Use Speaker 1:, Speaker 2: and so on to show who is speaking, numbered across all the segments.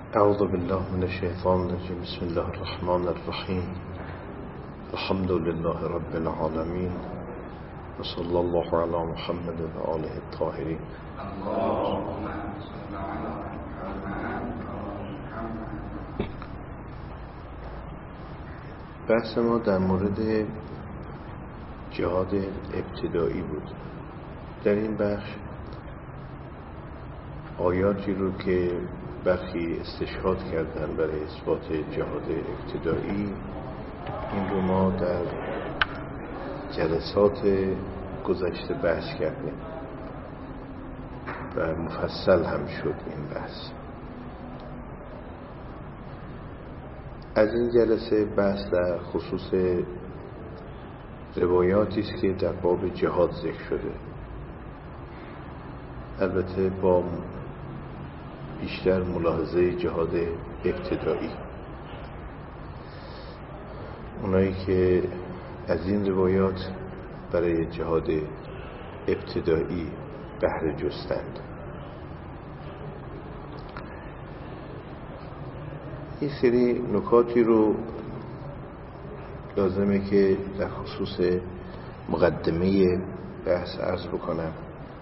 Speaker 1: اعوذ بالله من الشیطان الرجیم. بسم الله الرحمن الرحیم. الحمد لله رب العالمین و صلی الله علی محمد و آله الطاهرین. بحث ما در مورد جهاد ابتدایی بود. در این بخش آیاتی رو که برخی استشهاد کردن برای اثبات جهاد ابتدایی، این رو ما در جلسات گذشته بحث کردیم و مفصل هم شد این بحث. از این جلسه بحث در خصوص روایاتی است که در باب جهاد ذکر شده، البته با بیشتر ملاحظه جهاد ابتدایی. اونایی که از این روایات برای جهاد ابتدایی بهره جستند. این سری نکاتی رو لازمه که در خصوص مقدمه بحث عرض بکنم.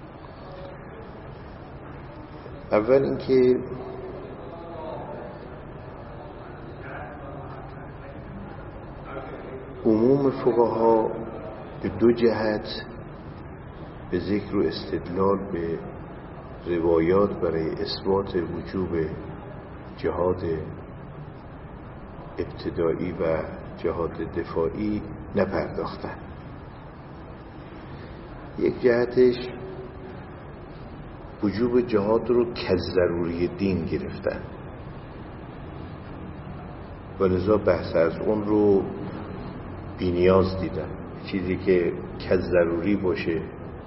Speaker 1: اول اینکه عموم فقها به دو جهت به ذکر و استدلال به روایات برای اثبات وجوب جهاد ابتدایی و جهاد دفاعی نپرداختن. یک جهتش وجوب جهاد رو کضروری دین گرفتن و لذا بحث از اون رو بی‌نیاز دیدن. چیزی که کضروری باشه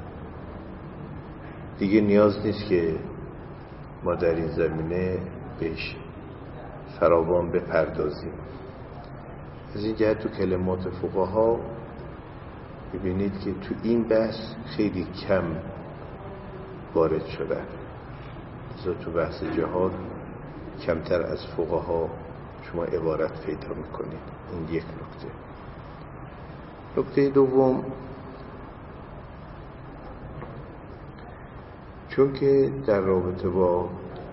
Speaker 1: دیگه نیاز نیست که ما در این زمینه بهش فراوان بپردازیم. از این جهت تو کلمات فقها ببینید که تو این بحث خیلی کم وارد شدن. لذا تو بحث جهاد کمتر از فقها شما عبارت پیدا میکنید. این یک نکته. نکته دوم، چون که در رابطه با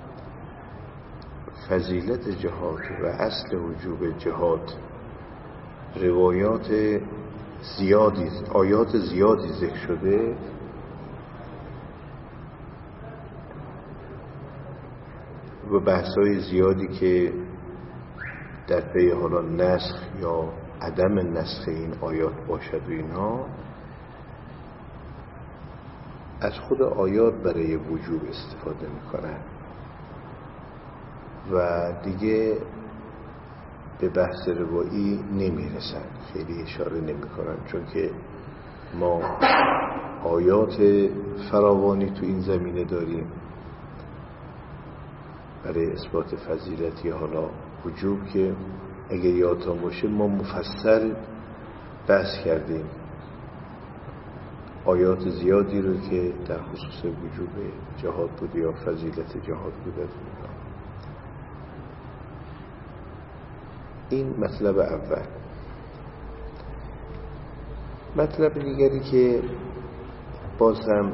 Speaker 1: فضیلت جهاد و اصل وجوب جهاد روایات زیادی، آیات زیادی ذکر شده، و بحث‌های زیادی که در پی حالا نسخ یا عدم نسخ این آیات باشد و اینها، از خود آیات برای وجوب استفاده میکنن و دیگه به بحث روایی نمیرسن، خیلی اشاره نمیکنن، چون که ما آیات فراوانی تو این زمینه داریم برای اثبات فضیلتی حالا وجوب، که اگر یادتان باشه ما مفصل بحث کردیم آیات زیادی رو که در خصوص وجوب جهاد بود یا فضیلت جهاد بود. این مطلب اول. مطلب دیگری که باز هم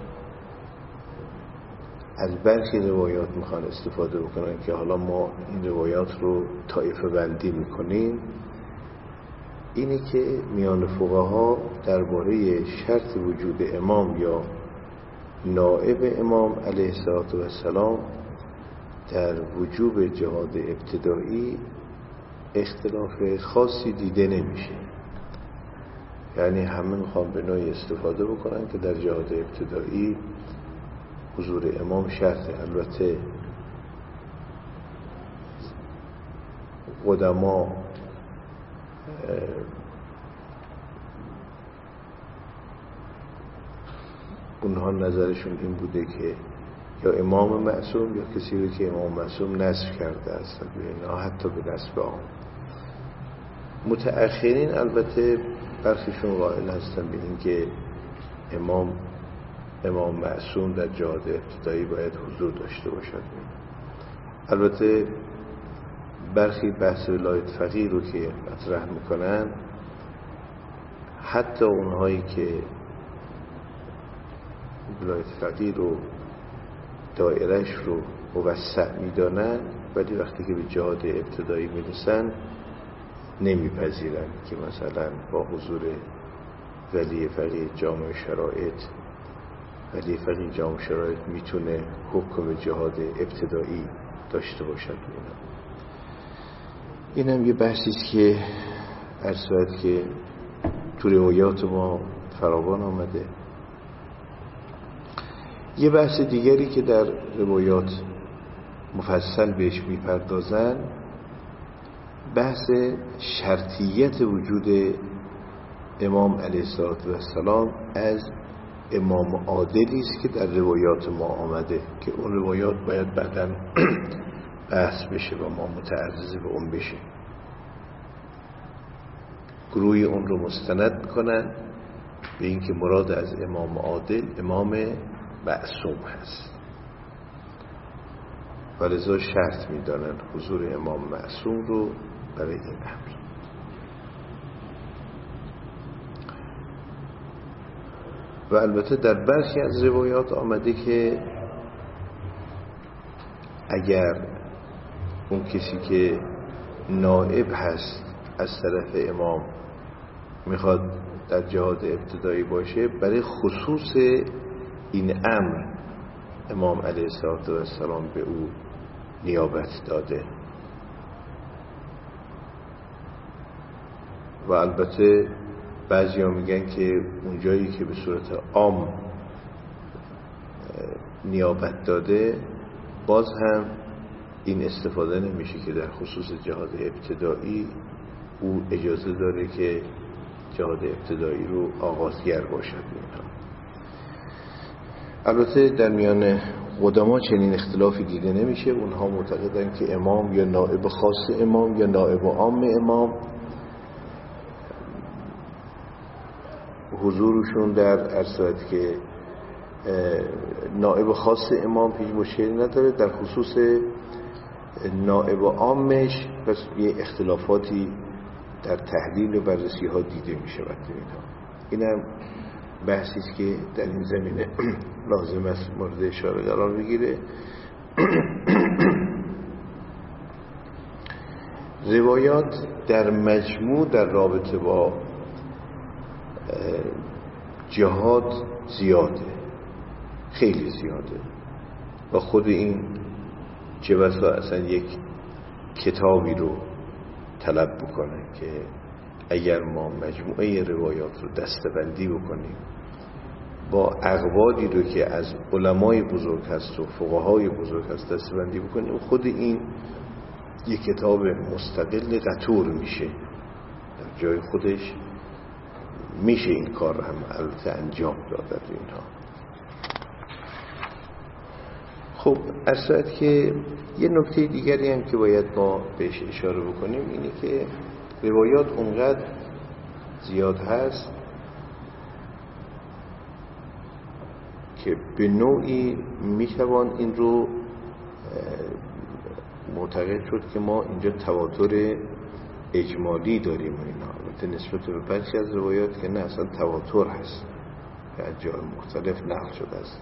Speaker 1: از برخی روایات میخوان استفاده بکنن که حالا ما این روایات رو طایفه بندی میکنیم، اینه که میان فقها درباره شرط وجود امام یا نائب امام علیه السلام در وجوب جهاد ابتدایی اختلاف خاصی دیده نمیشه. یعنی همه میخوان به نوعی استفاده بکنن که در جهاد ابتدایی حضور امام شرطه. البته قدما اونها نظرشون این بوده که یا امام معصوم یا کسی رو که امام معصوم نسخ کرده است، اینا حتی به نسب عام. متأخرین البته برخیشون قائل هستن به این که امام معصوم در جهاد ابتدایی باید حضور داشته باشد. البته برخی بحث ولایت فقیه رو که مطرح میکنن، حتی اونهایی که ولایت فقیه رو دایرش رو موسع میدانن، ولی وقتی که به جهاد ابتدایی میرسن نمیپذیرن که مثلا با حضور ولی فقیه جامع شرایط، ولی فقیه جامع شرایط میتونه حکم جهاد ابتدایی داشته باشد. این هم یه بحثیست که عرض شد که تو روایات ما فراوان آمده. یه بحث دیگری که در روایات مفصل بهش میپردازن، بحث شرطیت وجود امام علیه السلام از امام عادلی است که در روایات ما آمده، که اون روایات باید بعداً بحث بشه و ما متعرض به اون بشه. گروهی اون رو مستند میکنن به اینکه مراد از امام عادل امام معصوم هست و لذا شرط میدانن حضور امام معصوم رو برای این امر. و البته در برخی از روایات آمده که اگر اون کسی که نائب هست از طرف امام میخواد در جهاد ابتدایی باشه، برای خصوص این امر امام علیه السلام به او نیابت داده. و البته بعضی ها میگن که اونجایی که به صورت عام نیابت داده، باز هم این استفاده نمیشه که در خصوص جهاد ابتدایی او اجازه داره که جهاد ابتدایی رو آغازگر باشد. البته در میان قدما چنین اختلافی دیده نمیشه. اونها معتقدن که امام یا نائب خاص امام یا نائب عام امام حضورشون در ارسالت که نائب خاص امام هیچ مشکلی نداره، در خصوص نائب عامش پس یه اختلافاتی در تحلیل و بررسی ها دیده می شود. این هم بحثی است که در این زمینه لازم است مورد اشاره قرار بگیره. روایات در مجموع در رابطه با جهاد زیاده، خیلی زیاده و خود این چه بسا اصلا یک کتابی رو طلب بکنه که اگر ما مجموعه روایات رو دسته‌بندی بکنیم با اقوادی رو که از علمای بزرگ هست و فقهای بزرگ هست دسته‌بندی بکنیم، خود این یک کتاب مستقل قطور میشه، در جای خودش میشه این کار هم البته انجام داد اینها. خب اصلاً که یه نکته دیگری هم که باید ما بهش اشاره بکنیم اینه که روایات اونقدر زیاد هست که به نوعی میتوان این رو معتقد شد که ما اینجا تواتر اجمالی داریم و اینا. البته نسبت به برخی از روایات که نه، اصلا تواتر هست که از جای مختلف نقل شده است.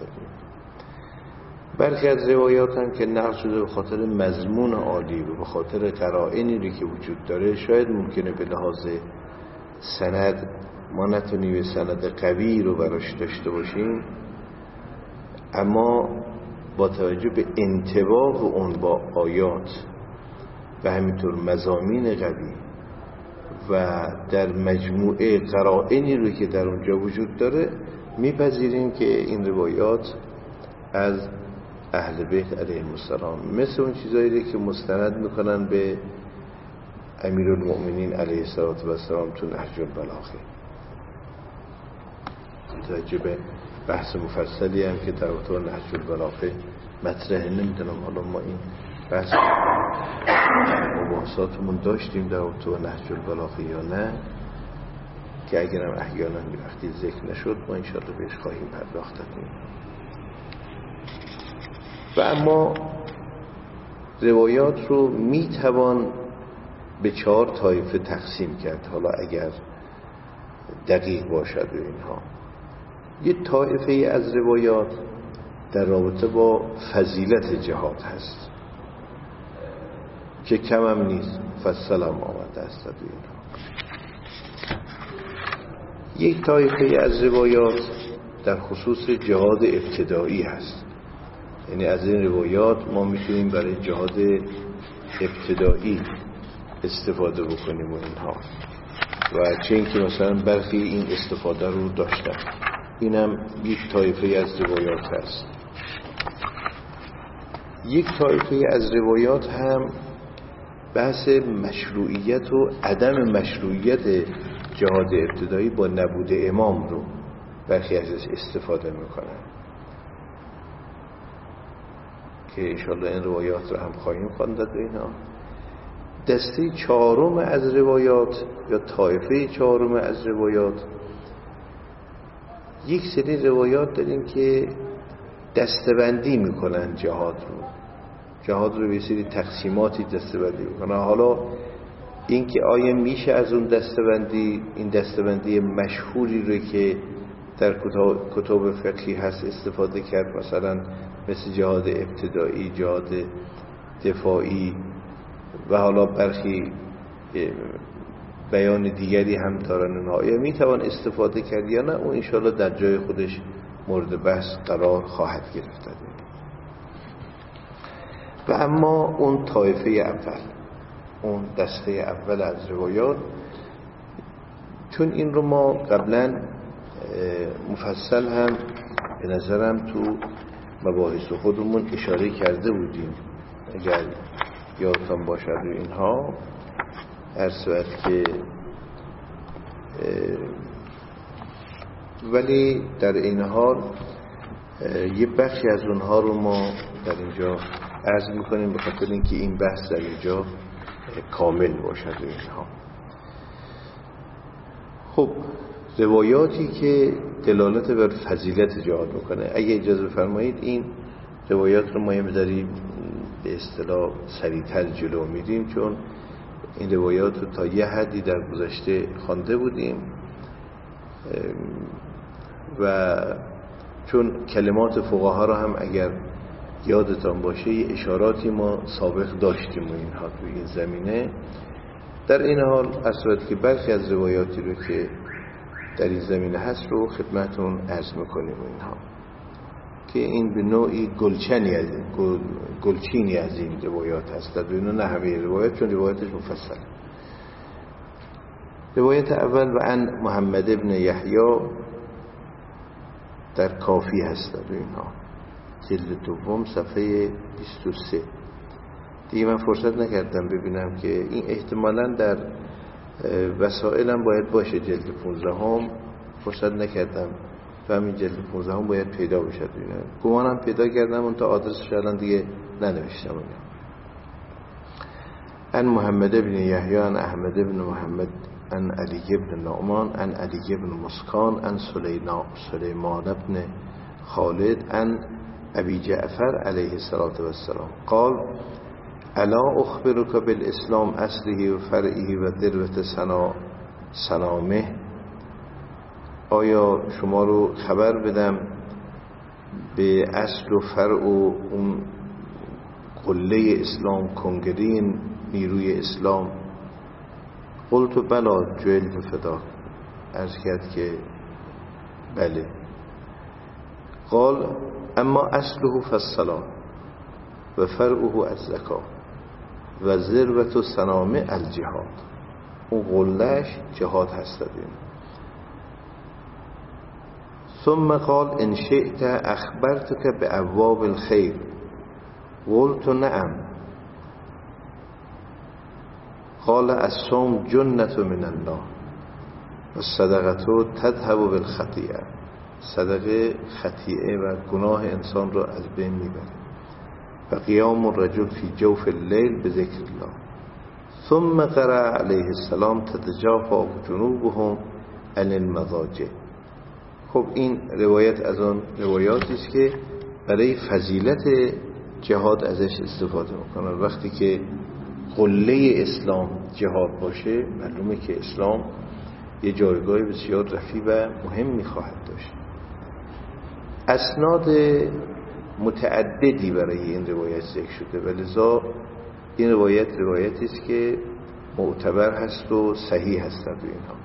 Speaker 1: برخی از روایات هم که نقل شده به خاطر مضمون عالی و به خاطر قرائنی که وجود داره، شاید ممکنه به لحاظ سند ما نتونیم به سند قوی رو براش داشته باشیم، اما با توجه به انطباق اون با آیات و همینطور مضامین قوی و در مجموعه قرائنی رو که در اونجا وجود داره، میپذیریم که این روایات از اهل بیت علیهم السلام، مثل اون چیزایی که مستند میکنن به امیرالمؤمنین علیه السلام تو نهج البلاغه. توجه به بحث مفصلی هم که در تو نهج البلاغه مطرحه، نمیدونم حالا ما این بحث مباحثاتمون داشتیم در تو نهج البلاغه یا نه، که اگرم احیانا وقتی ذکر نشد ما انشاءالله بهش خواهیم پرداخت. و اما روایات رو میتوان به 4 طایفه تقسیم کرد، حالا اگر دقیق باشد و اینها. یه طایفه از روایات در رابطه با فضیلت جهاد هست که کم هم نیست، مفصل هم آمده است و اینها. یک طایفه از روایات در خصوص جهاد ابتدایی هست، یعنی از این روایات ما میتونیم برای جهاد ابتدایی استفاده بکنیم و اینها، و چه اینکه مثلا برخی این استفاده رو داشتن. اینم یک طایفه از روایات هست. یک طایفه از روایات هم بحث مشروعیت و عدم مشروعیت جهاد ابتدایی با نبود امام رو برخی ازش استفاده میکنن که انشاءالله این روایات رو هم خواهیم خواند و اینا. دسته 4 از روایات یا طایفه 4 از روایات، یک سری روایات داریم که دسته‌بندی میکنن جهاد رو به سری تقسیماتی دسته‌بندی میکنن. حالا این که آیا میشه از اون دسته‌بندی، این دسته‌بندی مشهوری رو که در کتاب فقهی هست استفاده کرد، مثلا مثل جهاد ابتدایی، جهاد دفاعی، و حالا برخی بیان دیگری هم دارن اونها، آیا میتوان استفاده کرد یا نه؟ اون انشاءالله در جای خودش مورد بحث قرار خواهد گرفت. و اما اون طایفه اول، اون دسته اول از روایات، چون این رو ما قبلا مفصل هم به نظرم تو مباحث خودمون اشاره کرده بودیم اگر یادتان باشد و اینها، هر صورت که ولی در این حال یه بخشی از اونها رو ما در اینجا عرض میکنیم به خاطر اینکه این بحث در اینجا کامل باشد و اینها. خب روایاتی که دلالت بر فضیلت جهاد میکنه، اگه اجازه بفرمایید این روایات رو ما بذاریم به اصطلاح سریع‌تر جلو میریم، چون این روایات رو تا یه حدی در گذشته خوانده بودیم و چون کلمات فقها رو هم اگر یادتان باشه یه اشاراتی ما سابق داشتیم و اینها توی این زمینه. در این حال از صورت که برخی از روایاتی رو که در این زمینه هست رو خدمتون عرض میکنیم و اینها، که این به نوعی گلچینی از این روایات هست، در اینا نه همه روایات، چون روایتش مفصل. روایت اول و عن محمد ابن یحیی در کافی هست در اینها، جلد دوم صفحه 23. دیگه من فرصت نکردم ببینم که این احتمالاً در وسائلم باید باشه، جلد 15 فرصت نکردم و همین جلد 15 باید پیدا بشه. گمانم پیدا کردم اون تا آدرسش الان دیگه ننوشتم اونجا. ان محمد ابن یحیی ان احمد ابن محمد ان علی ابن نعمان ان علی ابن مسکان ان سلیمان ابن خالد ان ابی جعفر علیه السلام قال الا اخبرک بالاسلام اصله و فرعه و ذروة سنامه، آیا شما رو خبر بدم به اصل و فرع و اون قله اسلام، کنگره نیروی اسلام؟ قلت بلا جلد فدا، عرض کرد که بله. قال اما اصله فالصلاة و فرعه الزکاة و ذروة سنامه الجهاد، اون قلهش جهاد هست. ثم قال ان شئت اخبرتك بابواب الخير قلت نعم. قال الصوم جنة من الله والصدقة تذهب بالخطيئة، صدقه خطیئه و گناه انسان را از بین میبره. و قیام الرجل فی جوف اللیل بذکر الله. ثم قرأ علیه السلام تتجافا جنوبهم عن المضاجع. خب این روایت از آن روایاتی است که برای فضیلت جهاد ازش استفاده میکنن. وقتی که قله اسلام جهاد باشه معلومه که اسلام یه جایگاه بسیار رفیع و مهمی خواهد داشت. اسناد متعددی برای این روایت ذکر شده و لذا این روایتی است که معتبر هست و صحیح هست. در اینها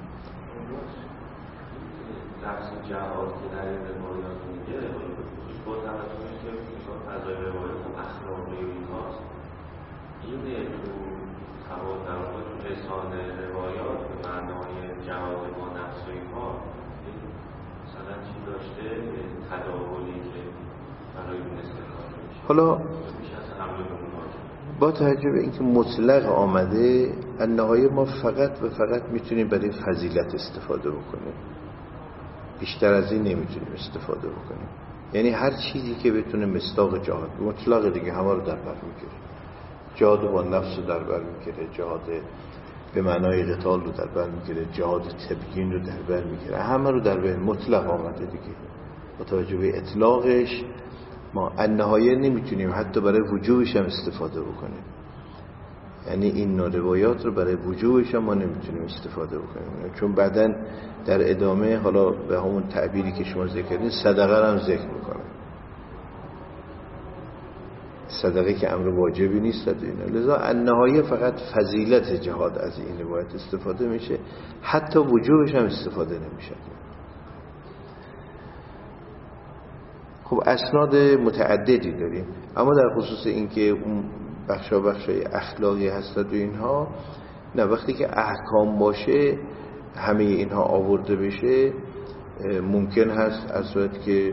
Speaker 2: لفظ جهاد که در این روایات میگه با توجه که فضای روایات اخلاقی اینهاست، این تو در لسان روایات به معنای جهاد با نفس و اینها مثلا چی داشته تداولی که برای اون استفاده میشه.
Speaker 1: حالا با توجه به اینکه مطلق آمده النهایه ما فقط و فقط میتونیم برای فضیلت استفاده بکنیم، بیشتر از این نمیتونیم استفاده بکنیم. یعنی هر چیزی که بتونه مصداق جهاد مطلق دیگه همه رو در بر میگیره. جهاد با نفس رو در بر میگیره، جهاد به معنای قتال رو در بر میگیره، جهاد تبیین رو در بر میگیره، همه رو در بر مطلق آمده دیگه. با توجه به اطلاقش ما النهایه نمیتونیم حتی برای وجوبش هم استفاده بکنیم. یعنی این نوع روایات رو برای وجوبش هم ما نمیتونیم استفاده بکنیم، چون بعداً در ادامه حالا به همون تعبیری که شما ذکر کردین صدقه هم ذکر میکنه. صدقه که امر واجبی نیست اینا. لذا النهایه فقط فضیلت جهاد از این روایت استفاده میشه، حتی وجوبش هم استفاده نمیشه. خب اسناد متعددی داریم، اما در خصوص اینکه اون بخشای اخلاقی هستند و اینها نه، وقتی که احکام باشه همه اینها آورده بشه ممکن هست از صورت که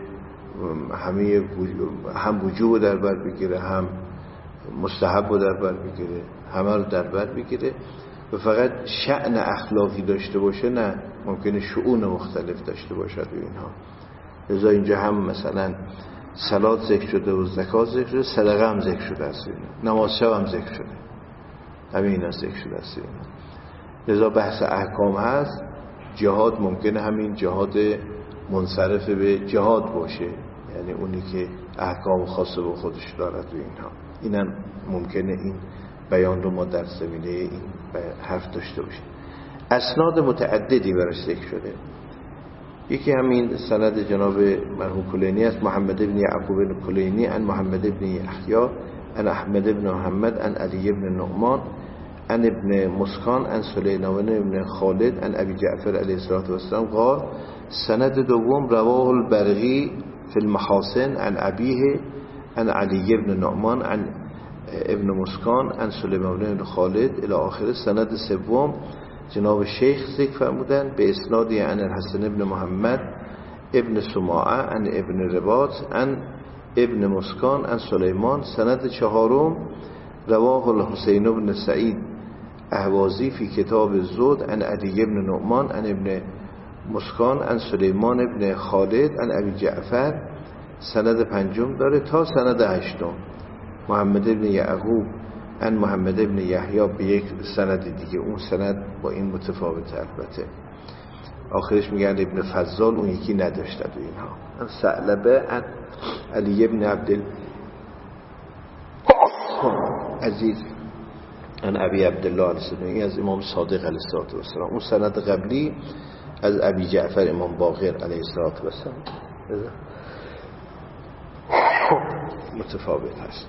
Speaker 1: همه هم وجوب در بر بگیره، هم مستحب رو در بر بگیره، همه رو در بر بگیره و فقط شأن اخلاقی داشته باشه نه، ممکنه شؤون مختلف داشته باشد و اینها. لذا اینجا هم مثلا صلات ذکر شده و زکات ذکر شده، صدقه هم ذکر شده است، نماز شب هم ذکر شده، همه اینا ذکر شده است. لذا بحث احکام هست. جهاد ممکنه همین جهاد منصرف به جهاد باشه، یعنی اونی که احکام خاصه به خودش دارد و اینها. اینم ممکنه این بیان رو ما در زمینه این حرف داشته باشیم. اسناد متعددی برش ذکر شده. یکی همین سند جناب مرحوم کلینی است، محمد ابن یعقوب ابن کلینی عن محمد ابن یحیی عن احمد ابن محمد عن علی ابن نعمان عن ابن مسکان عن سلیمان ابن خالد عن ابی جعفر علیه السلام قال. سند دوم رواه البرقی فی المحاسن عن ابیه عن علی ابن نعمان عن ابن مسکان عن سلیمان ابن خالد الی آخر. سند سوم جناب شیخ ذکر فرمودن به اسنادی عن الحسن ابن محمد ابن سماعه عن ابن رباط عن ابن مسکان عن سلیمان. سند چهارم رواه الحسین ابن سعید اهوازی فی کتاب الزهد عن علی ابن نعمان عن ابن مسکان عن سلیمان ابن خالد عن ابی جعفر. سند پنجم داره تا سند هشتم محمد ابن یعقوب عن محمد ابن یحیی به یک سند دیگه. اون سند با این متفاوته البته. آخرش میگن ابن فضال اون یکی نداشته و اینها. عن ثعلبه عن علی ابن عزیز عن ابی عبدالله علیه السلام، این از امام صادق علیه السلام. اون سند قبلی از ابی جعفر امام باقر علیه السلام متفاوت هست.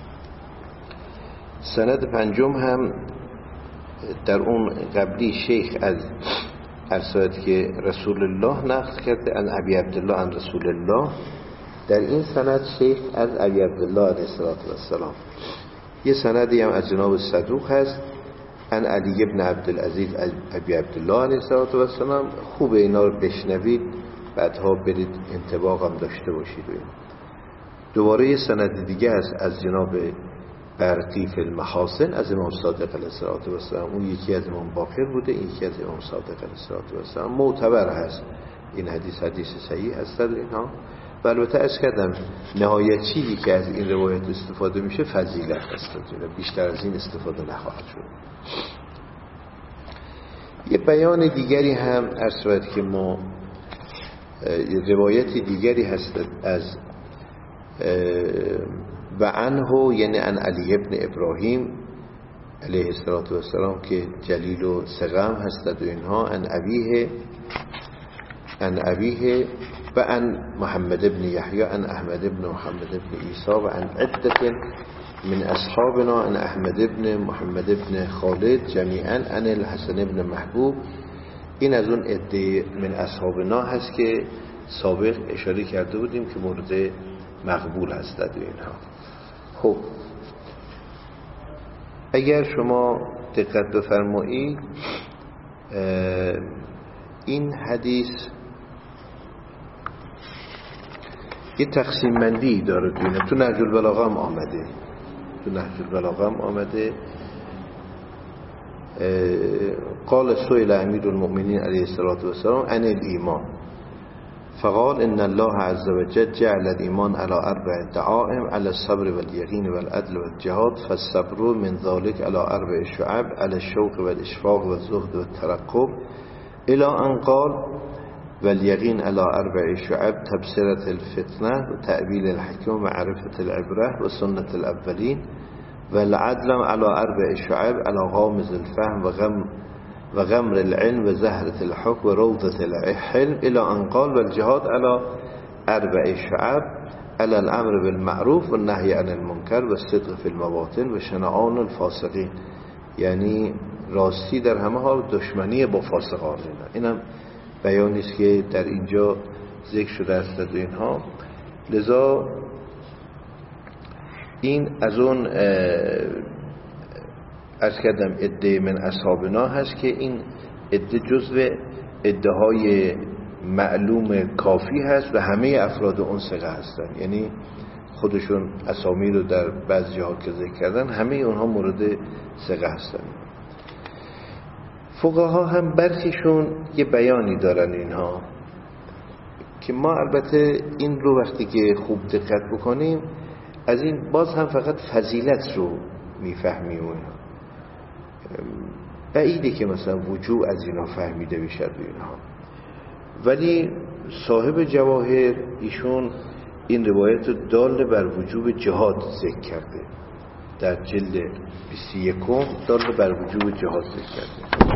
Speaker 1: سند پنجم هم در اون قبلی شیخ از ارسالت که رسول الله نقل کرده عن ابی عبدالله عن رسول الله. در این سند شیخ از ابی عبدالله علیه السلام. یه سندی هم از جناب صدوق هست عن علی ابن عبدالعزیز ابی عبدالله علیه السلام. خوب اینا رو بشنوید بعدها برید انطباق هم داشته باشید. دوباره یه سند دیگه هست از جناب برقی فی المحاسن از امام صادق علیه السلام. اون یکی از امام باقر بوده، این یکی از امام صادق علیه السلام. معتبر هست این حدیث صحیح هست در اینها. و البته از کردم نهایت چیزی که از این روایت استفاده میشه فضیلت هست، بیشتر از این استفاده نخواهد شد. یه بیان دیگری هم ارسالت که ما روایت دیگری هست از و عنه یعنی عن علی ابن ابراهیم علیه السلام که جلیل و ثقه هستد و اینها، عن ابیه و عن محمد ابن یحیی عن احمد ابن محمد ابن عیسی و عن عدة من اصحابنا عن احمد ابن محمد ابن خالد جمیعا عن الحسن ابن محبوب. این از اون عده من اصحابنا هست که سابق اشاره کرده بودیم که مورد مقبول هستند اینها. خب اگر شما دقت بفرمایید این حدیث یه تقسیم بندی داره تو نهج البلاغه هم آمده. قال سئل امیر المؤمنین علیه السلام عن الایمان فقال ان الله عز وجل جعل الایمان على 4 دعائم على الصبر واليقين والعدل والجهاد فالصبر من ذلك على 4 شعب على الشوق والاشفاق والزهد والترقب الى ان قال واليقين على 4 شعب تبصرة الفتنة وتأويل الحكمة ومعرفة العبرة وسنة الأولين والعدل على 4 شعب على غامز الفهم وغمر العلم وزهرة الحكم وروضة الحلم إلى أن قال والجهاد على 4 شعب على الأمر بالمعروف والنهي عن المنكر والصدق في المواطن وشنعان الفاسقين. یعنی راستی در همه حال، دشمنی با فاسقان. اینم بیانی است که در اینجا ذکر شده است و اینها. لذا این از اون عرض کردم عده من اصحابنا هست که این عده جزو عده‌های معلوم کافی هست و همه افراد اون ثقه هستن، یعنی خودشون اسامی رو در بعضی ها که ذکر کردن همه اونها مورد ثقه هستن. فقها هم برخیشون یه بیانی دارن اینها که ما البته این رو وقتی که خوب دقت بکنیم از این باز هم فقط فضیلت رو میفهمیم. بعیده که مثلا وجوب از اینا فهمیده بشد اینها، ولی صاحب جواهر ایشون این روایت رو دال بر وجوب جهاد ذکر کرده، در جلد 21 دال بر وجوب جهاد ذکر کرده.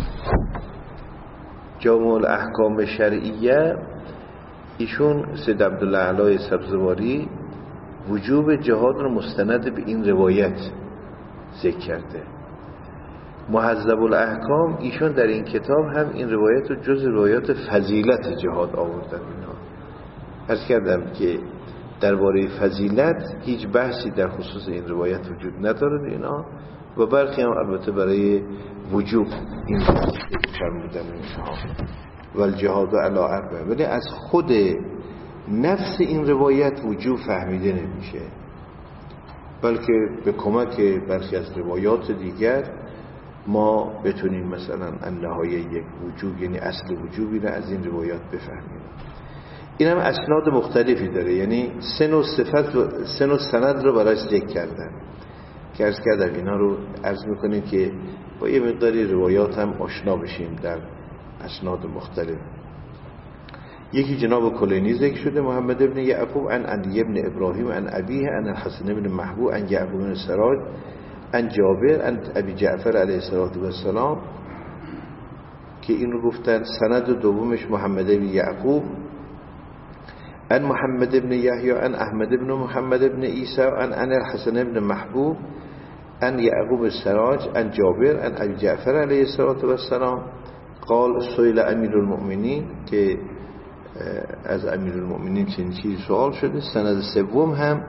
Speaker 1: جامع الاحکام شرعیه ایشون سید عبدالله علای سبزواری وجوب جهاد رو مستند به این روایت ذکر کرده. مهذب الاحکام ایشون در این کتاب هم این روایت رو جز روایات فضیلت جهاد آوردن. اینا عرض کردم که درباره فضیلت هیچ بحثی در خصوص این روایت وجود نداره اینا، و برخی هم البته برای وجوب این فرمودن اینها و الجهاد علی 4، ولی از خود نفس این روایت وجوب فهمیده نمیشه، بلکه به کمک برخی از روایات دیگر ما بتونیم مثلا النهایه یک وجوب یعنی اصل وجوبی را از این روایات بفهمیم. این هم اسناد مختلفی داره، یعنی سن و سند رو براش ذکر کردن که عرض کردم اینا رو عرض میکنیم که با یه مقداری روایات هم آشنا بشیم در اسناد مختلف. یکی جناب کلینی ذکر شده محمد ابن یعقوب عن علی ابن ابراهیم عن ابیه عن الحسن ابن محبوب عن یعقوب بن سراج عن جابر عن ابی جعفر علیه السلام که این رو گفتن. سند دومش محمد ابن یعقوب عن محمد ابن یحیی عن احمد ابن محمد ابن عیسی عن الحسن ابن محبوب عن یعقوب السراج عن جابر عن ابی جعفر علیه السلام قال سئل امیر المؤمنین که از امیر المؤمنین چنین چیزی سوال شده. سند سوم هم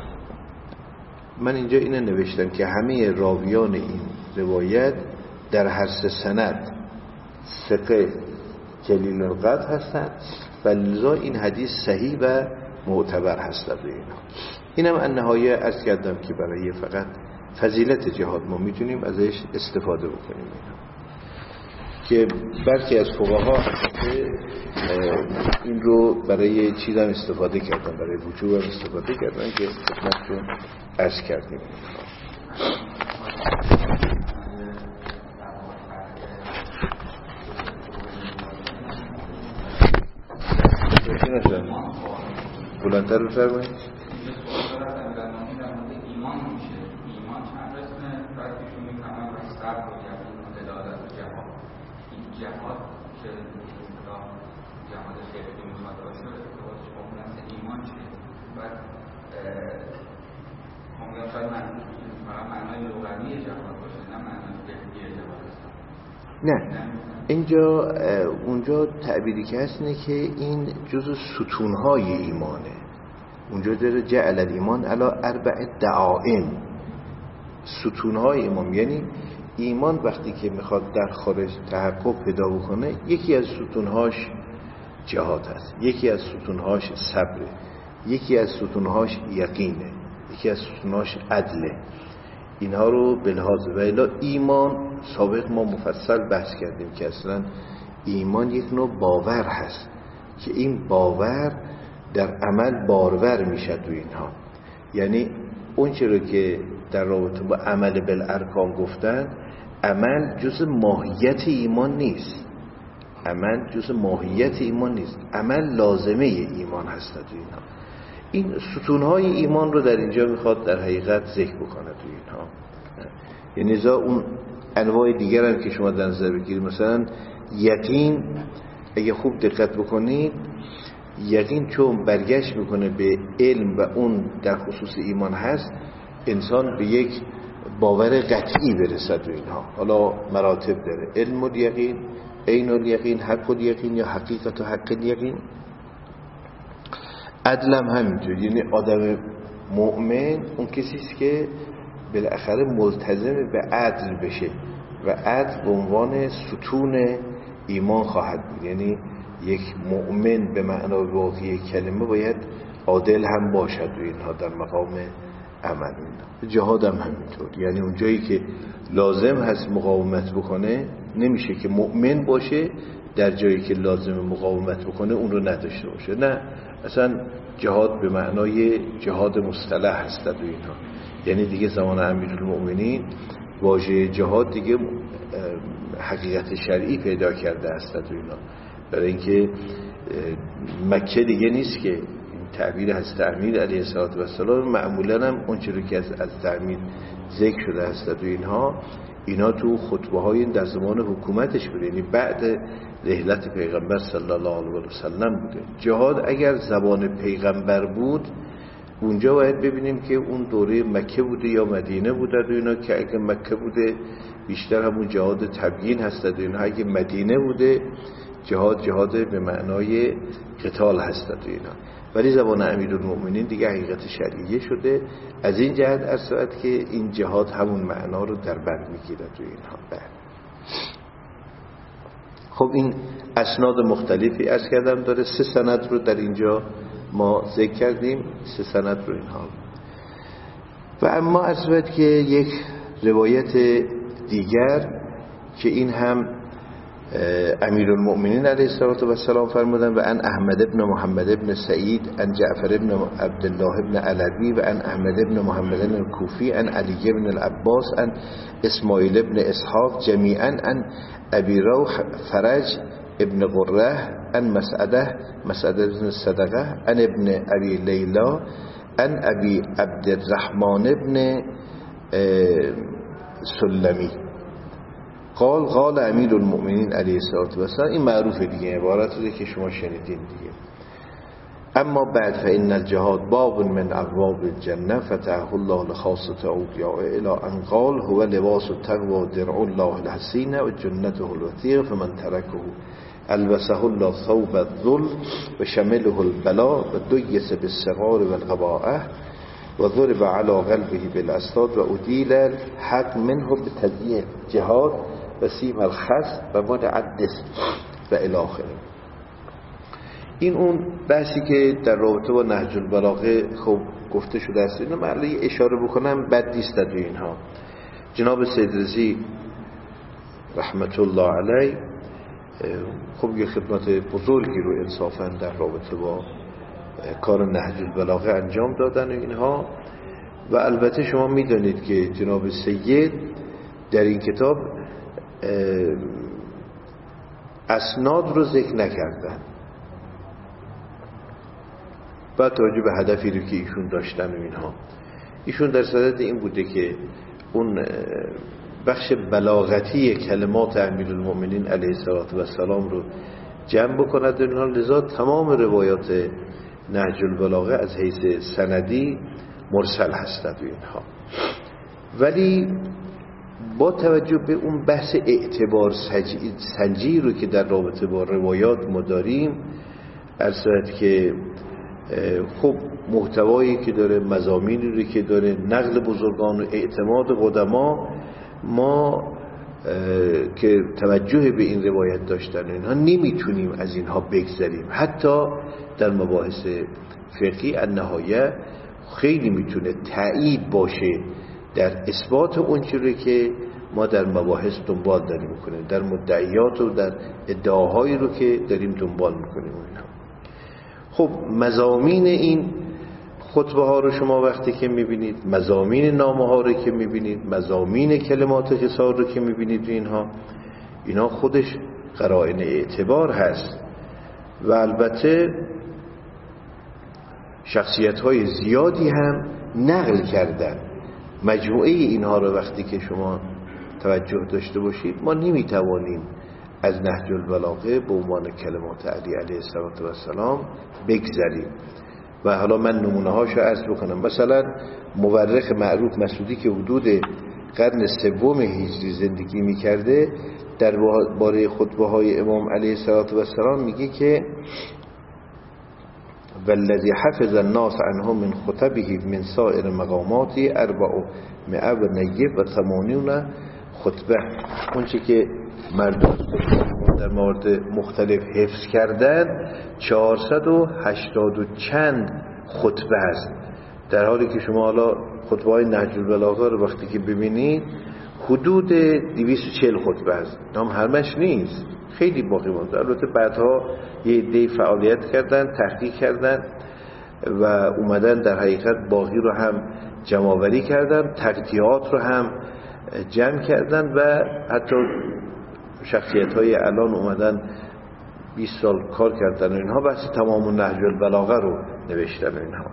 Speaker 1: من اینجا اینو نوشتم که همه راویان این روایت در هر سه سند ثقه جلیل القدر هستند و لذا این حدیث صحیح و معتبر هست. اینم النهایه عرض کردم که برای فقط فضیلت جهاد ما میتونیم ازش استفاده بکنیم، که برخی از فقها این رو برای چیز هم استفاده کردن، برای وجوب هم استفاده کردن که خدمتتون عرض کردیم. بلندتر رو فرمایید.
Speaker 3: که جهاد فقهی میخواد باشه ارتباطش با اون اصل ایمان چیه؟ بعد کاملا شاید فقط معنای لغوی جهاد باشه نه معنای فقهی جهاد هستم.
Speaker 1: نه اینجا اونجا تعبیری که هست اینه که این جزء ستونهای ایمانه. اونجا داره جعل الایمان علی 4 دعائم، ستونهای ایمان. یعنی ایمان وقتی که میخواد در خارج تحقق پیدا بکنه، یکی از ستونهاش جهاد هست، یکی از ستونهاش صبره، یکی از ستونهاش یقینه، یکی از ستونهاش عدله. اینها رو به لحاظ و الا ایمان سابق ما مفصل بحث کردیم که اصلا ایمان یک نوع باور هست که این باور در عمل بارور میشه تو اینها. یعنی اون چیزی که در رابطه با عمل بالارکان گفتن، عمل جز ماهیت ایمان نیست، عمل جز ماهیت ایمان نیست، عمل لازمه ایمان هست تو اینها. این ستونهای ایمان رو در اینجا میخواد در حقیقت ذکر بکنه تو اینها. یعنی ذا اون انواع دیگر هم که شما در نظر بگیرید، مثلا یقین اگه خوب دقت بکنید، یقین چون برگشت میکنه به علم و اون در خصوص ایمان هست، انسان به یک باور قطعی برسد و اینها. حالا مراتب داره، علم الیقین، عین الیقین، حق الیقین یا حقیقت و حق الیقین. عدلم همینطور، یعنی آدم مؤمن اون کسیست که بالاخره ملتزم به عدل بشه و عدل به عنوان ستون ایمان خواهد بود. یعنی یک مؤمن به معنای واقعی کلمه باید عادل هم باشد و اینها در مقام عمل. جهاد هم همینطور، یعنی اون جایی که لازم هست مقاومت بکنه نمیشه که مؤمن باشه در جایی که لازم مقاومت بکنه اون رو نداشته باشه. نه، اصلا جهاد به معنای جهاد مصطلح هست و اینها. یعنی دیگه زمان امیرالمؤمنین واژه جهاد دیگه حقیقت شرعی پیدا کرده است و اینا. برای اینکه مکه دیگه نیست که این تعبیر از امیر علیه السلام معمولا هم اون چیزی که از تعمیر ذکر شده است و اینا تو خطبه های در زمان حکومتش بوده، یعنی بعد رحلت پیغمبر صلی الله علیه و سلم بوده. جهاد اگر زبان پیغمبر بود اونجا باید ببینیم که اون دوره مکه بوده یا مدینه بوده و اینا، که اگه مکه بوده بیشتر همون جهاد تبیین هست و اینا، اگه مدینه بوده جهاد به معنای قتال هست و اینا. ولی زبان امیرالمؤمنین دیگه حقیقت شرعیه شده. از این جهت اصلاحت که این جهاد همون معنا رو در بر میگیره تو اینها. خب این اسناد مختلفی از کردم داره، 3 سند رو در اینجا ما ذکر کردیم، 3 سند رو اینها. و اما اصلاحت که یک روایت دیگر که این هم امیرالمؤمنین علیه السلام فرمودن و ان احمد بن محمد بن سعید ان جعفر بن عبدالله بن علوی و ان احمد بن محمد الکوفی ان علی بن العباس ان اسماعیل بن اسحاق جمیعا ان ابی روح فرج ابن قره ان مسعده بن صدقه ان ابن ابی لیلا ان ابی عبدالرحمن بن سلمی قال امیر المؤمنین علیه السلام. این معروفه دیگه، عبارت رو که شما شنیدین دیگه. اما بعد فإن الجهاد باب من ابواب الجنه فتحه الله لخاصة اوليائه الى ان قال هو لباس التقوى درع الله الحصين و جنته الوثيق فمن تركه البسه الله ثوب الذل و شمله البلاء و دیس بالصغار والقبائح و ضرب على قلبه بالاسناد و ادیل الحق منه بتضییع جهاد و سیم الخص و مد عدس و الاخره. این اون بحثی که در رابطه با نهج البلاغه خب گفته شده است. اینو من اشاره بکنم بد نیست در اینها. جناب سید رضی رحمت الله علیه خب یه خدمت بزرگی رو انصافا در رابطه با کار نهج البلاغه انجام دادن اینها. و البته شما میدونید که جناب سید در این کتاب اسناد رو ذکر نکردن با توجه به هدفی رو که ایشون داشتن و اینها. ایشون در صدد این بوده که اون بخش بلاغتی کلمات امیرالمؤمنین علیه السلام رو جمع بکند در اینها. لذا تمام روایات نهج البلاغه از حیث سندی مرسل هستند اینها. ولی با توجه به اون بحث اعتبار سنجی رو که در رابطه با روایات ما داریم، ارسلت که خب محتوایی که داره، مضامینی رو که داره، نقل بزرگان و اعتماد قدما، ما که توجه به این روایت داشتن اینها نمیتونیم از اینها بگذریم. حتی در مباحث فقهی النهایه خیلی میتونه تأیید باشه در اثبات اون چیزی که ما در مباحث دنبال داریم میکنیم، در مدعیات و در ادعاهایی رو که داریم دنبال میکنیم. خب مضامین این خطبه ها رو شما وقتی که میبینید، مضامین نامه ها رو که میبینید، مضامین کلمات حسار رو که میبینید، اینا خودش قرائن اعتبار هست. و البته شخصیت های زیادی هم نقل کردن. مجموعه اینها رو وقتی که شما توجه داشته باشید، ما نمیتوانیم از نهج البلاغه به عنوان کلمات علی علیه السلام بگذریم. و حالا من نمونه هاشو عرض بکنم. مثلا مورخ معروف مسعودی که حدود قرن سوم هجری زندگی میکرده، در باره خطبه های امام علیه السلام میگه که والذی حفظ الناس عنه من خطبه من سائر مقاماتی 480 خطبه. اون چی که مردم در مورد مختلف حفظ کردن 480 و چند خطبه هست، در حالی که شما حالا خطبه های نهج البلاغه رو وقتی که ببینید حدود 240 خطبه هست. نام همش نیست، خیلی باقی مونده. البته بعدها یه عده فعالیت کردن، تحقیق کردن و اومدن در حقیقت باقی رو هم جمع‌آوری کردن، تقطیعات رو هم جمع کردن و حتی شخصیت های الان اومدن 20 سال کار کردن و اینها بحث تمام نهج البلاغه رو نوشتن و اینها.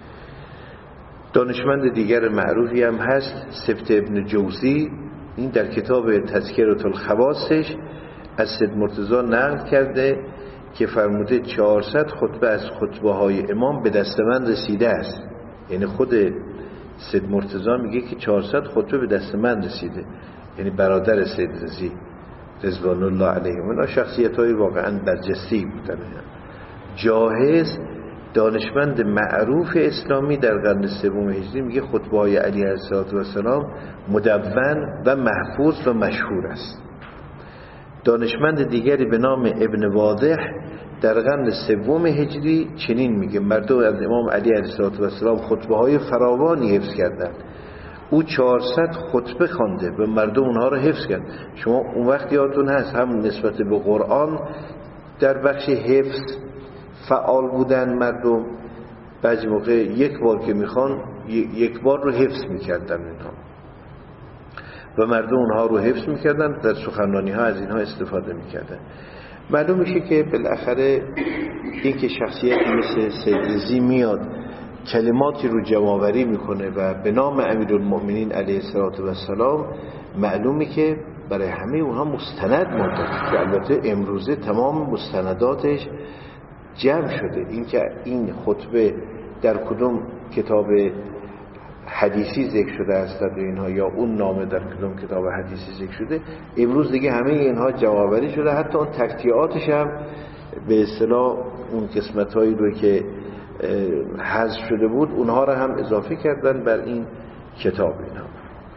Speaker 1: دانشمند دیگر معروفی هم هست سبت ابن جوزی، این در کتاب تذکرة الخواصش از سید مرتضی نقل کرده که فرموده 400 خطبه از خطبه های امام به دست من رسیده است. یعنی خود سید مرتضی میگه که 400 خطبه به دست من رسیده، یعنی برادر سید رضی رضوان الله علیهم. اینا شخصیت های واقعا برجسته بودن. جاهز دانشمند معروف اسلامی در قرن سوم هجری میگه خطبه های علی علیه السلام مدون و محفوظ و مشهور است. دانشمند دیگری به نام ابن واضح در قرن سوم هجری چنین میگه مردم از امام علی علیه السلام خطبه های فراوانی حفظ کردند. او 400 خطبه خوانده و مردم اونها رو حفظ کرد. شما اون وقت یادتون هست هم نسبت به قرآن در بخش حفظ فعال بودن مردم، بعضی موقع یک بار که میخوان یک بار رو حفظ میکردن اینها و مردم اونها رو حفظ میکردن، در سخنرانی ها از اینها استفاده میکردن. معلوم میشه که بالاخره این که شخصیت مثل سید رضی میاد کلماتی رو جمع‌آوری میکنه و به نام امیرالمؤمنین علیه السلام، معلومه که برای همه اونها مستند مونده که البته امروزه تمام مستنداتش جمع شده. این که این خطبه در کدوم کتاب حدیثی ذکر شده است و اینها، یا اون نامه در کدوم کتاب حدیثی ذکر شده، امروز دیگه همه اینها جمع‌آوری شده. حتی اون تقطیعاتش هم به اصطلاح اون قسمت‌هایی رو که حذف شده بود اونها رو هم اضافه کردن بر این کتاب. اینها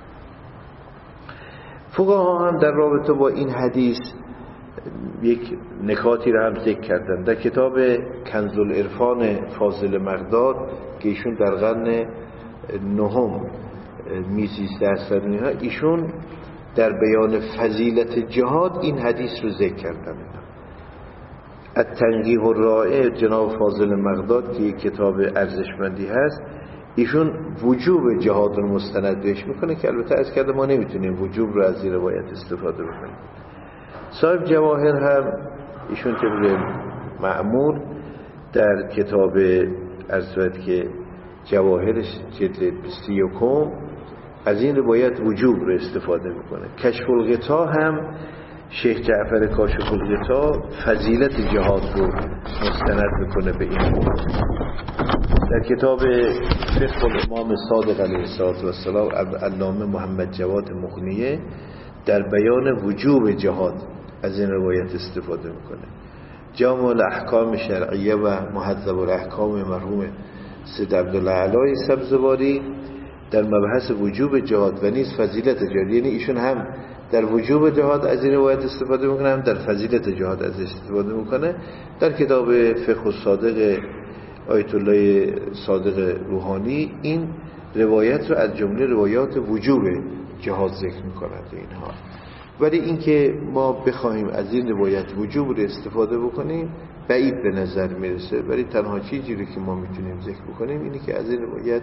Speaker 1: فقها هم در رابطه با این حدیث یک نکاتی رو هم ذکر کردن. در کتاب کنز العرفان فاضل مقداد که ایشون در قرن نهم میزیسته هستن، ایشون در بیان فضیلت جهاد این حدیث رو ذکر کردن. التنقیح الرائع جناب فاضل مقداد که یک کتاب ارزشمندی هست، ایشون وجوب جهاد رو مستند بهش میکنه که البته از کرده ما نمیتونیم وجوب رو از این روایت استفاده بکنیم. صاحب جواهر هم ایشون طبق معمول در کتاب ارزوید که جواهرش جلد 31 از این روایت وجوب رو استفاده میکنه. کشف الغطا هم شیخ جعفر کاشف الغطا فضیلت جهاد رو مستند میکنه به این موضوع. در کتاب فقه الامام صادق علیه السلام علامه محمد جواد مغنیه در بیان وجوب جهاد از این روایت استفاده میکنه. جامع الاحکام شرعیه و مهذب الاحکام مرحوم سید عبدالله علای سبزواری در مبحث وجوب جهاد و نیز فضیلت جهاد، یعنی ایشون هم در وجوب جهاد از این روایت استفاده میکنه، هم در فضیلت جهاد از استفاده میکنه. در کتاب فقه الصادق آیت الله صادق روحانی این روایت رو از جمله روایات وجوب جهاد ذکر میکنند اینها. ولی اینکه ما بخوایم از این روایت وجوب رو استفاده بکنیم بعید به نظر میرسه، ولی تنها چیزی رو که ما میتونیم ذکر بکنیم اینه که از این روایت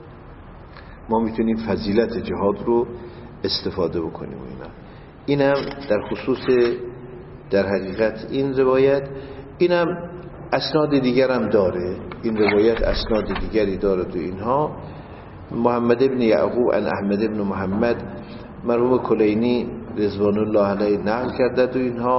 Speaker 1: ما میتونیم فضیلت جهاد رو استفاده بکنیم. اینم در خصوص در حقیقت این روایت. اینم اسناد دیگر هم داره، این روایت اسناد دیگری داره تو اینها. محمد ابن یعقوب عن احمد ابن محمد مرحوم کلینی رضوان الله علیه نقل کرده تو اینها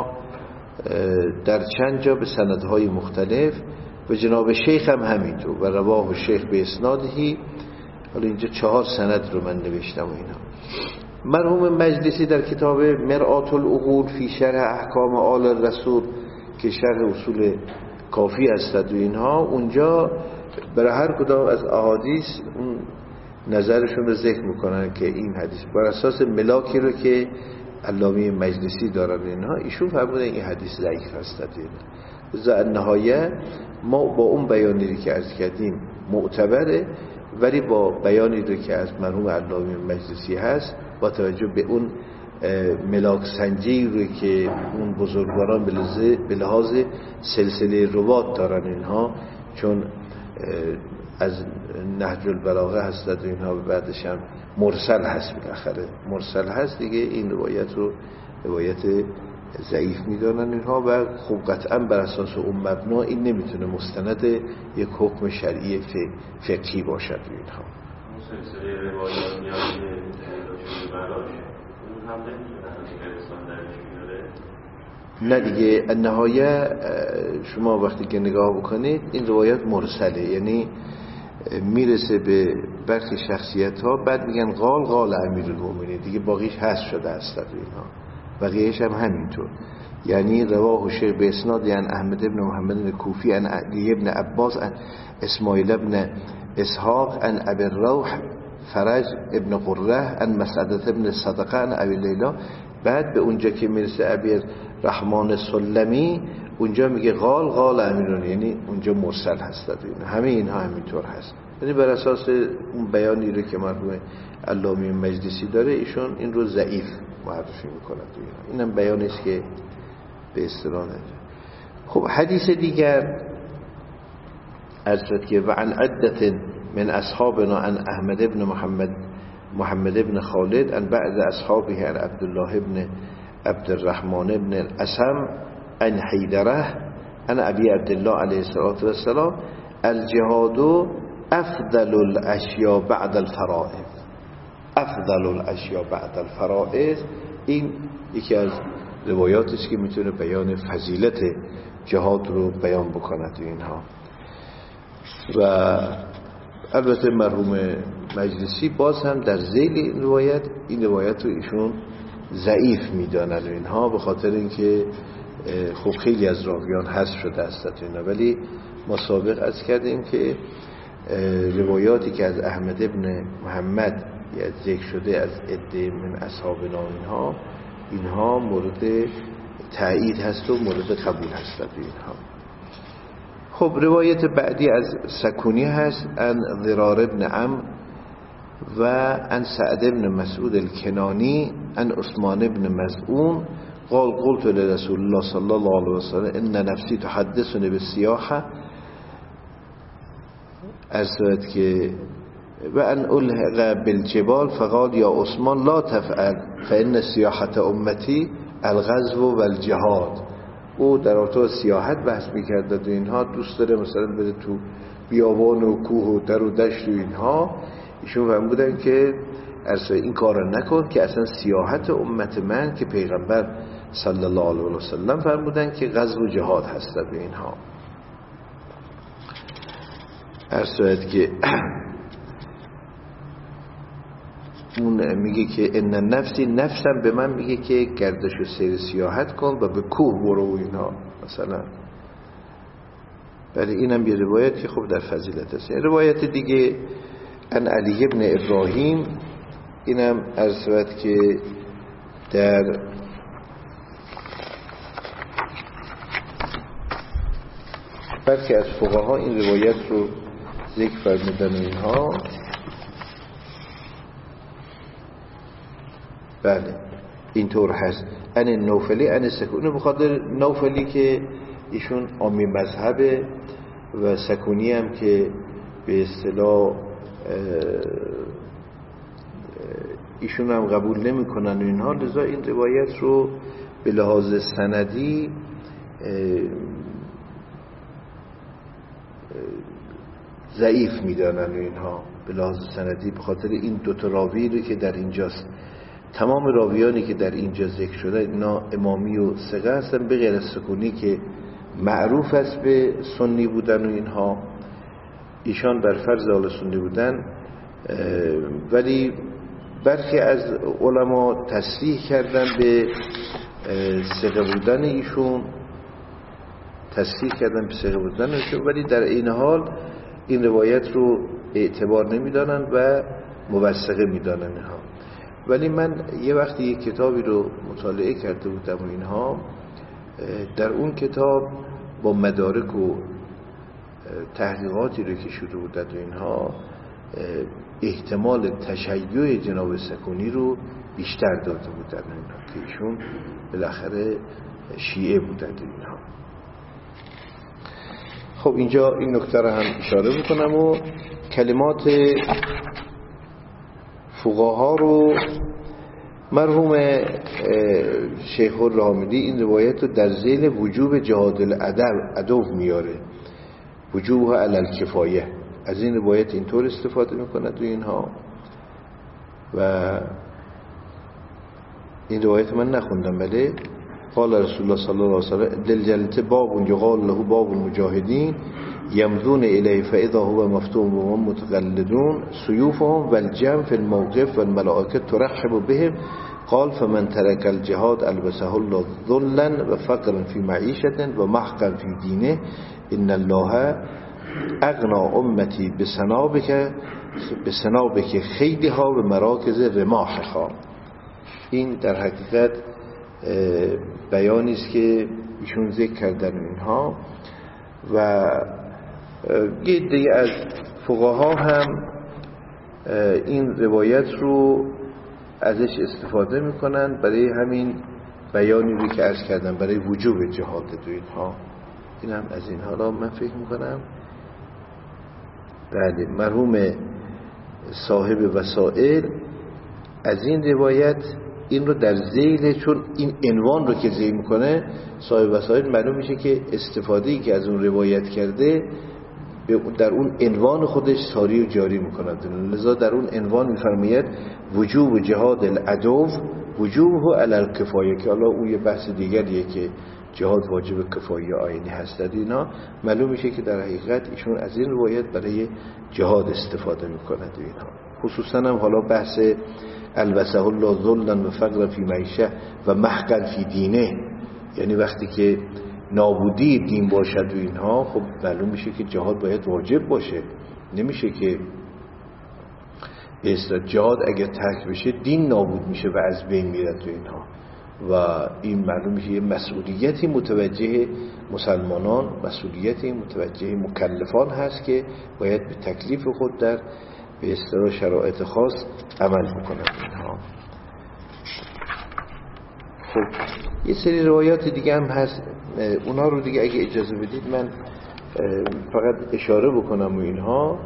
Speaker 1: در چند جا به سندهای مختلف و جناب شیخ هم همینطور و رواه شیخ به اسنادهی. حالا اینجا 4 سند رو من نوشتم و اینها. مرحوم مجلسی در کتاب مرآت العقول فی شرح احکام آل الرسول که شرح اصول کافی هست و اینها، اونجا برای هر کدام از احادیث اون نظرشون رو ذکر میکنن که این حدیث بر اساس ملاکی رو که علامه مجلسی دارن اینها، ایشون فرمودن این حدیث ضعیف هست. در نهایت ما با اون بیانی که عرض کردیم معتبره، ولی با بیانی رو که از مرحوم علامه مجلسی هست با توجه به اون ملاک سنجی رو که اون بزرگواران به لحاظ سلسله روات دارن اینها، چون از نهج البلاغه هست و اینها بعدش هم مرسل هست، بالاخره مرسل هست دیگه، این روایت رو روایت ضعیف میدانن اینها و خب قطعا بر اساس اون مبنا این نمیتونه مستند یک حکم شرعی فقهی باشد اینها.
Speaker 2: سلسله روایات میاد براش اون هم
Speaker 1: نه دیگه. نهایه شما وقتی که نگاه بکنید این روایت مرسله، یعنی میرسه به برخی شخصیت ها بعد میگن قال امیرالمومنین، دیگه باقیش هست شده است اینها، بقیهش هم همینطور. یعنی رواه شیخ به اسناد یعنی احمد ابن محمد کوفی عن علی ابن عباس عن اسماعیل ابن اسحاق عن ابی الروح فرج ابن قره عن مسعدة ابن صدقه عن ابی لیلا. بعد به اونجا که میرسه ابی رحمان سلمی اونجا میگه قال امیرون، یعنی اونجا مرسل هست. همه اینها همینطور هست، یعنی بر اساس اون بیانی رو که مرحوم علامه مجلسی داره ایشون این رو ضعیف معرفی میکنه. اینم بیانی است که به اصطلاح نجا. خب حدیث دیگر از که و عن عدة من اصحابنا عن احمد ابن محمد ابن خالد عن بعض اصحابه عن عبدالله ابن عبد الرحمن ابن الاسم عن حیدره عن ابی عبدالله علیه السلام الجهاد افضل الاشیاء بعد الفرائض. افضل الاشیاء بعد الفرائض این یکی از روایاتی است که میتونه بیان فضیلت جهاد رو بیان بکنه اینها. و البته مرحوم مجلسی باز هم در ذیل این روایت رو ایشون ضعیف میدانن اینها، به خاطر اینکه خب خیلی از راویان حذف شده است اینا. ولی ما سابق عرض کردیم که روایاتی که از احمد ابن محمد ذکر شده از عده من اصحابنا اینها مورد تایید هست و مورد قبول هست اینها. خب روایت بعدی از سکونی هست ان ضرار ابن عمرو و ان سعد ابن مسعود الکنانی ان عثمان ابن مزعون قال قلت لرسول الله صلی الله علیه وسلم ان نفسی تحدثني بالسیاحه، ارسلت که و ان الحق بالجبال فقال یا عثمان لا تفعل فان سیاحت امتی الغزو والجهاد. او در ارتباط سیاحت بحث میکرد و اینها، دوست داره مثلا بده تو بیابان و کوه و در و دشت و اینها. ایشون فهم بودن که این کار نکن که اصلا سیاحت امت من که پیغمبر صلی الله علیه و سلم فرمودن که غزو و جهاد هست به اینها. ارسوید که اون میگه که ان نفسی نفسم به من میگه که گردش و سیر سیاحت کن و به کوه برو و اینها مثلا. ولی اینم یه روایت که خب در فضیلت است. روایت دیگه ان علی ابن ابراهیم، اینم ارسوید که در برخی از فقها این روایت رو ذکر فرمودن اینها. بله اینطور هست. ان نوفلی ان سکونی، بخاطر نوفلی که ایشون عامی مذهبه و سکونی هم که به اصطلاح ایشون هم قبول نمی کنن اینها، لذا این روایت رو به لحاظ سندی ضعیف میدانن اینها به لحاظ سندی، به خاطر این دوتا راوی رو که در اینجاست. تمام راویانی که در اینجا ذکر شده اینا امامی و ثقه هستن به غیر از سکونی که معروف است به سنی بودن و اینها، ایشان بر فرض اهل سنی بودن. ولی برخی از علما تصریح کردن به ثقه بودن ایشون، ولی در این حال این روایت رو اعتبار نمیدانن و موثقه میدانن اینها. ولی من یه وقتی یک کتابی رو مطالعه کرده بودم و اینها، در اون کتاب با مدارک و تحقیقاتی رو که شده بودن و اینها، احتمال تشیع جناب سکونی رو بیشتر داده بودن اینها که ایشون بالاخره شیعه بودن اینها. خب اینجا این نکته رو هم اشاره میکنم و کلمات فقها رو مرحوم شیخ الرحمدی این روایت رو در ذیل وجوب جهاد العدو میاره، وجوب علی الکفایه. از این روایت اینطور استفاده میکنه تو اینها. و این روایت من نخوندم، بله قال رسول الله صلی الله علیه وسلم للجنة باب یقال له باب المجاهدین یمضون الیه فاذا هو مفتون و هم متقلدون سیوفهم والجم فی الموقف والملائکه ترحب بهم قال فمن ترك الجهاد البسه الله ذلا و فقرا فی معیشة و محقا فی دینه ان الله اغنا امتی بسنابک خیلها و مراکز رماحها. این در حقیقت بیانی است که ایشون ذکر کردن اینها. و یه دیگه از فقها هم این روایت رو ازش استفاده میکنن برای همین بیانی رو که عرض کردم، برای وجوب جهاد دو اینها. این هم از این حالا من فکر میکنم بله مرحوم صاحب وسائل از این روایت این رو در ذیل، چون این عنوان رو که ذیل میکنه صاحب وسائل، معلوم میشه که استفاده‌ای که از اون روایت کرده در اون عنوان خودش ساری و جاری میکنه. لذا در اون عنوان میفرماید وجوب جهاد العدو وجوبه علی الکفایه، که حالا اون یه بحث دیگریه که جهاد واجب کفایه آینی هست. اینا معلوم میشه که در حقیقت ایشون از این روایت برای جهاد استفاده میکنه اینا. خصوصا هم حالا بحث البسه الله ذلا و فقر فی معیشه و محقا فی دینه، یعنی وقتی که نابودی دین باشد و اینها، خب معلوم میشه که جهاد باید واجب باشه. نمیشه که جهاد اگر ترک بشه دین نابود میشه و از بین میره و اینها. و این معلوم میشه یه مسئولیتی متوجه مسلمانان، مسئولیتی متوجه مکلفان هست که باید به تکلیف خود در به اصطلاح شرایط خاص عمل بکنن اینها. خب یه سری روایات دیگه هم هست، اونا رو دیگه اگه اجازه بدید من فقط اشاره بکنم و اینها.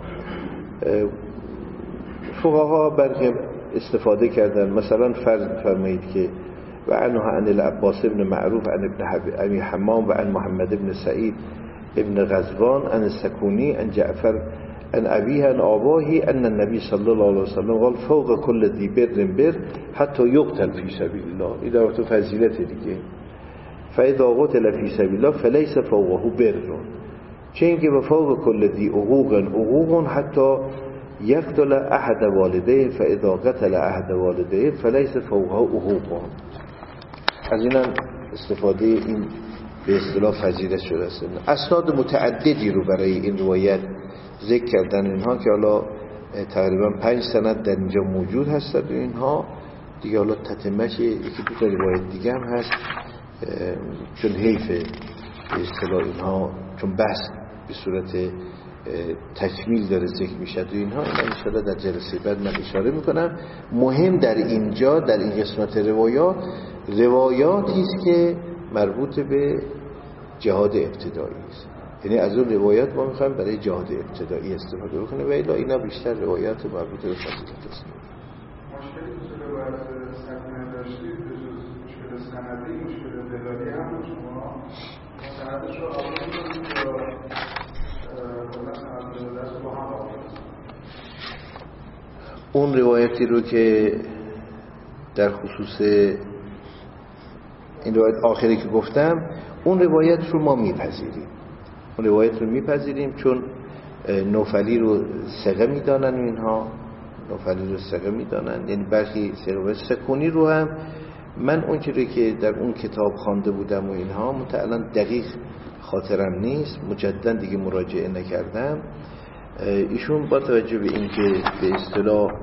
Speaker 1: فقها برخی استفاده کردن، مثلا فرض فرمایید که و عنه عن العباس ابن معروف عن ابن ابي حمام و عن محمد ابن سعید ابن غزوان عن السکونی عن جعفر ان ابیه ان آباهی ان النبی صلی الله علیه وسلم قال فوق کل ذی بر بر حتی یقتل فی سبیل الله. این در تو فضیلت دیگه. فاذا قتل فی سبیل الله فلیس فوقه بر، چه اینکه به فوق کل ذی عقوق حتی یقتل احد والديه فاذا قتل احد والديه فلیس فوقه عقوق. از اینم استفاده این به اصطلاح فضیلت شده است. اسناد متعددی رو برای این روایت ذکر کردن اینها که حالا تقریبا 5 سند در اینجا موجود هستند و اینها دیگه حالا تتمش یکی دو تا روایت دیگه هم هست، چون حیفه به اصطلاح اینها چون بحث به صورت تکمیل داره ذکر میشه و اینها ان شاءالله در جلسه بعد من اشاره میکنم. مهم در اینجا در این قسمت روایاتی است که مربوط به جهاد ابتدایی است، یعنی از اون روایات ما میخوایم برای جهاد ابتدایی استفاده بکنیم و الا اینا بیشتر روایات مربوط به فضیلت است.
Speaker 4: مشکلی که روایت سکینه داشتید به جز مشکل سندی مشکل دلالی هم شما سندش رو آموزید یا کلا سند دست با هم آموزید؟
Speaker 1: اون روایتی رو که در خصوص این روایت آخری که گفتم اون روایت رو ما میپذیریم، اون روایت رو میپذیریم چون نوفلی رو ثقه میدانن و اینها نوفلی رو ثقه میدانن، یعنی برخی ثقه سکونی رو هم من اون چیزی که در اون کتاب خوانده بودم و اینها متعلا دقیق خاطرم نیست، مجددا دیگه مراجعه نکردم. ایشون با توجه به این که به اصطلاح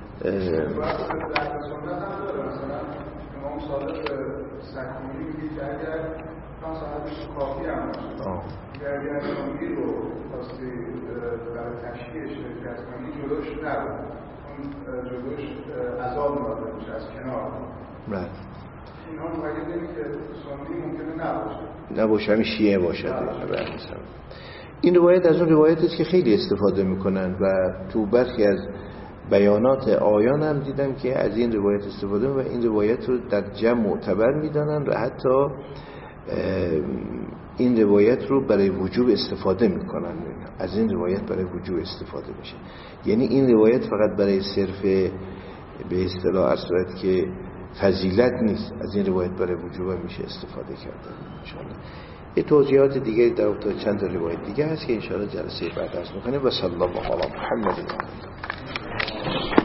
Speaker 4: سکونی میگه که اگر صاحبش کافی هم باشه اگر یه رو خواستی برای تشکیل شرکت کنی جلوش نبود، اون جلوش عذاب مراده میشه از کنار. اینها مقیده که سنی ممکنه نباشه
Speaker 1: همین شیعه باشد. این روایت از اون روایت است که خیلی استفاده میکنن و تو برخی از بیانات آیان هم دیدم که از این روایت استفاده و این روایت رو در جمع معتبر میدانن و حتی این روایت رو برای وجوب استفاده میکنن. از این روایت برای وجوب استفاده میشه، یعنی این روایت فقط برای صرف به اصطلاح اصلاحات که فضیلت نیست، از این روایت برای وجوب میشه استفاده کرده. انشاءالله یه توضیحات دیگه در اون چند روایت دیگه هست که انشاءالله جلسه بعد از میکنیم. و صلی الله علی محمد.